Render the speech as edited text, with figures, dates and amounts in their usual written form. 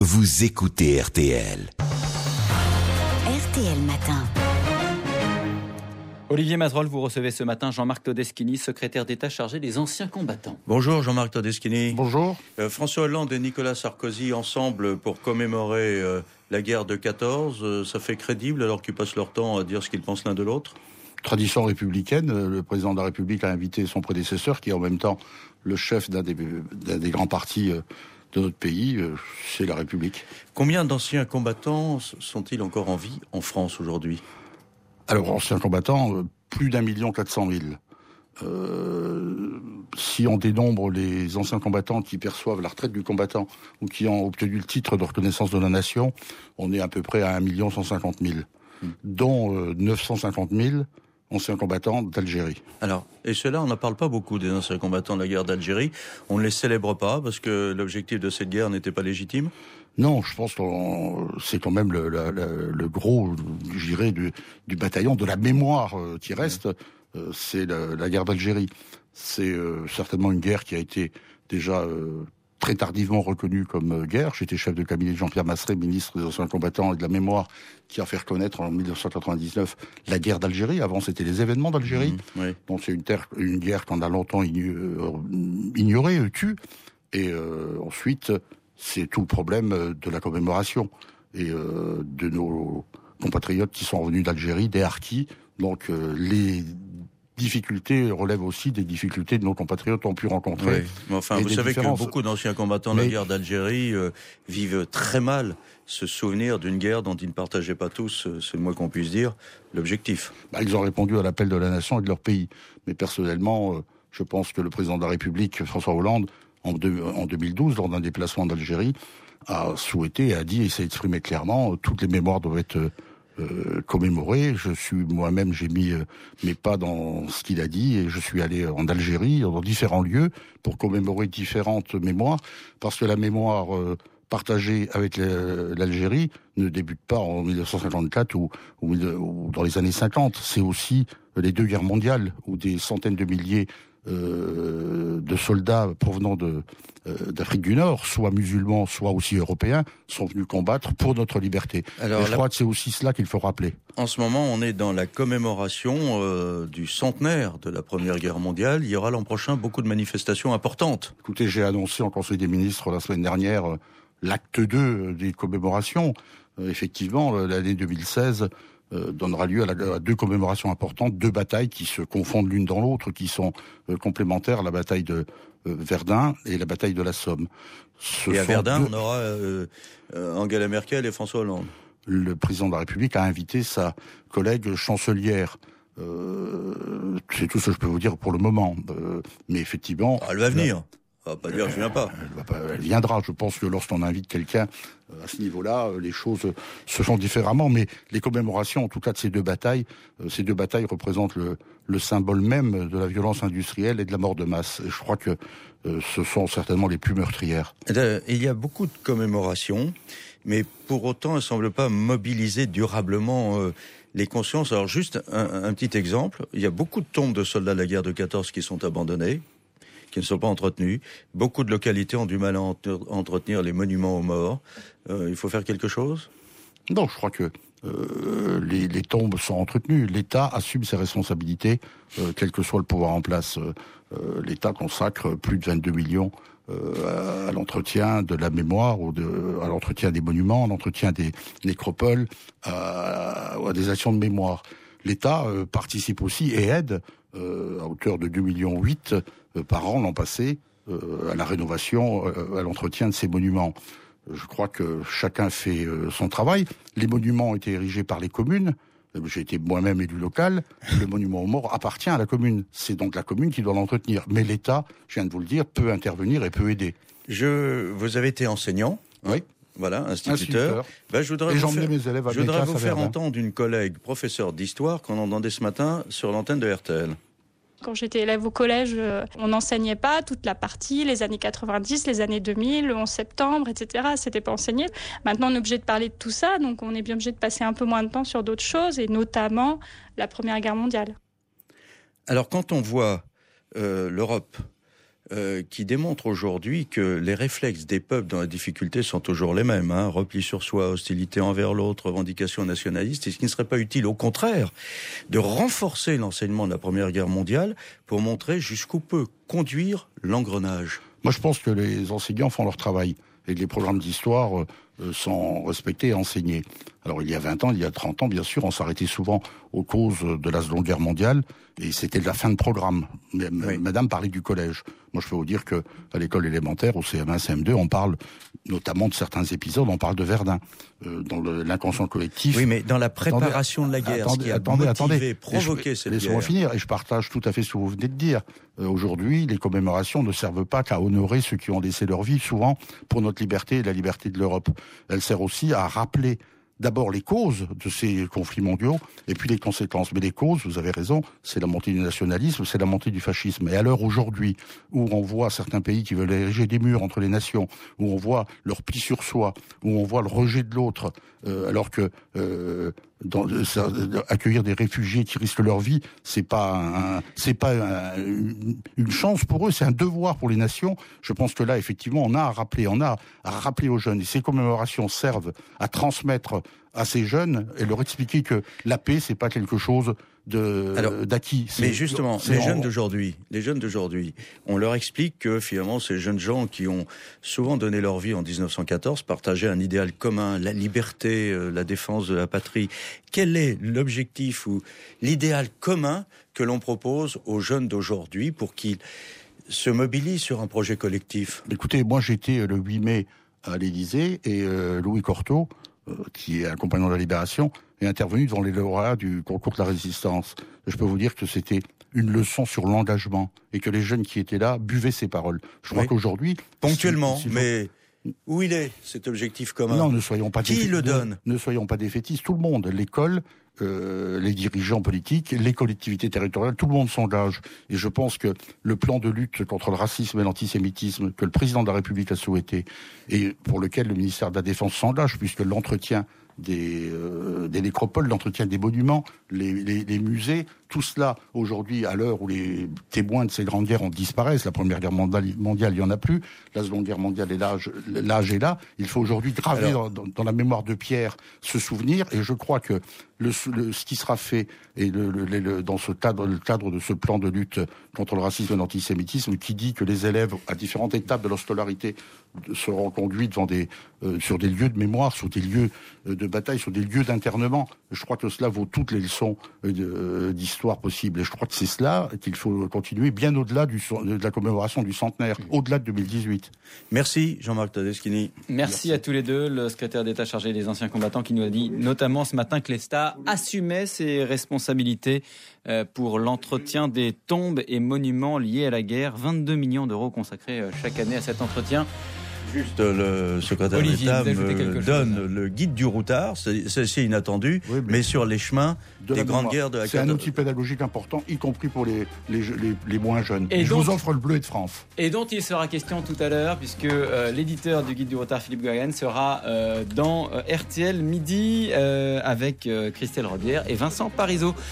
Vous écoutez RTL. RTL Matin. Olivier Mazerolle, vous recevez ce matin Jean-Marc Todeschini, secrétaire d'État chargé des anciens combattants. Bonjour Jean-Marc Todeschini. Bonjour. François Hollande et Nicolas Sarkozy ensemble pour commémorer la guerre de 14. Ça fait crédible alors qu'ils passent leur temps à dire ce qu'ils pensent l'un de l'autre? Tradition républicaine, le président de la République a invité son prédécesseur, qui est en même temps le chef d'un des grands partis de notre pays, c'est la République. Combien d'anciens combattants sont-ils encore en vie en France aujourd'hui? Alors, anciens combattants, plus d'1,4 million. Si on dénombre les anciens combattants qui perçoivent la retraite du combattant ou qui ont obtenu le titre de reconnaissance de la nation, on est à peu près à 1,150 000, dont 950 000 anciens combattants d'Algérie. Alors, et cela, on n'en parle pas beaucoup des anciens combattants de la guerre d'Algérie. On ne les célèbre pas parce que l'objectif de cette guerre n'était pas légitime? Non, je pense que c'est quand même le gros, je dirais, du bataillon, de la mémoire qui reste, c'est la guerre d'Algérie. C'est certainement une guerre qui a été déjà très tardivement reconnue comme guerre. J'étais chef de cabinet de Jean-Pierre Masseret, ministre des anciens combattants et de la mémoire, qui a fait reconnaître en 1999 la guerre d'Algérie. Avant, c'était les événements d'Algérie. Oui. Donc c'est une guerre qu'on a longtemps ignorée, tue. Et ensuite, c'est tout le problème de la commémoration et de nos compatriotes qui sont revenus d'Algérie, des harkis. Donc les difficultés relèvent aussi des difficultés que nos compatriotes ont pu rencontrer. Oui. Mais enfin, vous savez que beaucoup d'anciens combattants de la guerre d'Algérie vivent très mal ce souvenir d'une guerre dont ils ne partageaient pas tous, c'est le moins qu'on puisse dire, l'objectif. Ils ont répondu à l'appel de la nation et de leur pays. Mais personnellement, je pense que le président de la République, François Hollande, en 2012, lors d'un déplacement d'Algérie, a souhaité et a dit, et s'est exprimé clairement, toutes les mémoires doivent être commémorées. Moi-même, j'ai mis mes pas dans ce qu'il a dit, et je suis allé en Algérie, dans différents lieux, pour commémorer différentes mémoires, parce que la mémoire partagée avec l'Algérie ne débute pas en 1954 ou dans les années 50. C'est aussi les deux guerres mondiales, où des centaines de milliers de soldats provenant d'Afrique du Nord, soit musulmans, soit aussi européens, sont venus combattre pour notre liberté. Alors, je crois que c'est aussi cela qu'il faut rappeler. En ce moment, on est dans la commémoration du centenaire de la Première Guerre mondiale. Il y aura l'an prochain beaucoup de manifestations importantes. Écoutez, j'ai annoncé en Conseil des ministres la semaine dernière l'acte 2 des commémorations. Effectivement, l'année 2016 donnera lieu à deux commémorations importantes, deux batailles qui se confondent l'une dans l'autre, qui sont complémentaires, la bataille de Verdun et la bataille de la Somme. Et à Verdun, on aura Angela Merkel et François Hollande. Le président de la République a invité sa collègue chancelière. C'est tout ce que je peux vous dire pour le moment. Mais effectivement... Elle va venir. On va pas dire que je viens pas. Elle viendra. Je pense que lorsqu'on invite quelqu'un à ce niveau-là, les choses se font différemment. Mais les commémorations, en tout cas de ces deux batailles représentent le symbole même de la violence industrielle et de la mort de masse. Et je crois que ce sont certainement les plus meurtrières. Il y a beaucoup de commémorations, mais pour autant, elles ne semblent pas mobiliser durablement les consciences. Alors juste un petit exemple, il y a beaucoup de tombes de soldats de la guerre de 14 qui sont abandonnées, qui ne sont pas entretenus. Beaucoup de localités ont du mal à entretenir les monuments aux morts. Il faut faire quelque chose? Non, je crois que les tombes sont entretenues. L'État assume ses responsabilités, quel que soit le pouvoir en place. L'État consacre plus de 22 millions à l'entretien de la mémoire, à l'entretien des monuments, à l'entretien des nécropoles, à des actions de mémoire. L'État participe aussi et aide à hauteur de 2,8 millions par an l'an passé à la rénovation, à l'entretien de ces monuments. Je crois que chacun fait son travail. Les monuments ont été érigés par les communes. J'ai été moi-même élu local. Le monument aux morts appartient à la commune. C'est donc la commune qui doit l'entretenir. Mais l'État, je viens de vous le dire, peut intervenir et peut aider. Vous avez été enseignant. Oui. Voilà, instituteur. Je voudrais vous faire entendre une collègue, professeure d'histoire, qu'on entendait ce matin sur l'antenne de RTL. Quand j'étais élève au collège, on n'enseignait pas toute la partie, les années 90, les années 2000, le 11 septembre, etc. C'était pas enseigné. Maintenant, on est obligé de parler de tout ça, donc on est bien obligé de passer un peu moins de temps sur d'autres choses, et notamment la Première Guerre mondiale. Alors, quand on voit l'Europe qui démontre aujourd'hui que les réflexes des peuples dans la difficulté sont toujours les mêmes. Repli sur soi, hostilité envers l'autre, revendication nationaliste. Est-ce qu'il ne serait pas utile, au contraire, de renforcer l'enseignement de la Première Guerre mondiale pour montrer jusqu'où peut conduire l'engrenage ? Moi, je pense que les enseignants font leur travail et que les programmes d'histoire sont respectés et enseignés. Alors, il y a 20 ans, il y a 30 ans, bien sûr, on s'arrêtait souvent aux causes de la Seconde Guerre mondiale et c'était de la fin de programme. Oui. Madame parlait du collège. Moi, je peux vous dire que à l'école élémentaire, au CM1, CM2, on parle notamment de certains épisodes, on parle de Verdun, dans l'inconscient collectif. Oui, mais dans la préparation de la guerre, ce qui a provoqué cette guerre. Laissez-moi finir, et je partage tout à fait ce que vous venez de dire. Aujourd'hui, les commémorations ne servent pas qu'à honorer ceux qui ont laissé leur vie, souvent, pour notre liberté et la liberté de l'Europe. Elles servent aussi à rappeler d'abord les causes de ces conflits mondiaux et puis les conséquences. Mais les causes, vous avez raison, c'est la montée du nationalisme, c'est la montée du fascisme. Et à l'heure aujourd'hui, où on voit certains pays qui veulent ériger des murs entre les nations, où on voit leur pli sur soi, où on voit le rejet de l'autre, alors que accueillir des réfugiés qui risquent leur vie, c'est pas une chance pour eux, c'est un devoir pour les nations. Je pense que là, effectivement, on a à rappeler aux jeunes. Et ces commémorations servent à transmettre à ces jeunes et leur expliquer que la paix, c'est pas quelque chose d'acquis. Mais justement, les jeunes d'aujourd'hui, on leur explique que finalement ces jeunes gens qui ont souvent donné leur vie en 1914 partageaient un idéal commun, la liberté, la défense de la patrie. Quel est l'objectif ou l'idéal commun que l'on propose aux jeunes d'aujourd'hui pour qu'ils se mobilisent sur un projet collectif ? Écoutez, moi j'étais le 8 mai à l'Élysée et Louis Cortot, qui est un compagnon de la Libération, est intervenu devant les lauréats du concours de la Résistance. Je peux vous dire que c'était une leçon sur l'engagement et que les jeunes qui étaient là buvaient ces paroles. Je crois qu'aujourd'hui... Ponctuellement, mais où il est cet objectif commun ? Non, ne soyons pas Qui le donne ? Ne soyons pas défaitistes. Tout le monde, l'école, les dirigeants politiques, les collectivités territoriales, tout le monde s'engage. Et je pense que le plan de lutte contre le racisme et l'antisémitisme que le président de la République a souhaité et pour lequel le ministère de la Défense s'engage, puisque l'entretien des nécropoles, l'entretien des monuments, les musées, tout cela aujourd'hui, à l'heure où les témoins de ces grandes guerres disparaissent, la Première Guerre mondiale, il n'y en a plus, la Seconde Guerre mondiale, l'âge est là, il faut aujourd'hui graver dans la mémoire de Pierre ce souvenir, et je crois que ce qui sera fait et dans le cadre de ce plan de lutte contre le racisme et l'antisémitisme, qui dit que les élèves à différentes étapes de leur scolarité seront conduits sur des lieux de mémoire, sur des lieux de bataille, sur des lieux d'internement. Je crois que cela vaut toutes les leçons d'histoire possibles. Et je crois que c'est cela qu'il faut continuer bien au-delà de la commémoration du centenaire, au-delà de 2018. Merci Jean-Marc Todeschini. Merci à tous les deux. Le secrétaire d'État chargé des anciens combattants qui nous a dit notamment ce matin que l'État assumait ses responsabilités pour l'entretien des tombes et monuments liés à la guerre. 22 millions d'euros consacrés chaque année à cet entretien. Juste, le secrétaire d'État me donne le guide du routard, c'est inattendu, oui, mais sur les chemins des grandes guerres de la 14e. C'est un outil pédagogique important, y compris pour les moins jeunes. Et je vous offre le bleu de France. Et dont il sera question tout à l'heure, puisque l'éditeur du guide du routard, Philippe Goyen, sera dans RTL Midi avec Christelle Robière et Vincent Parisot.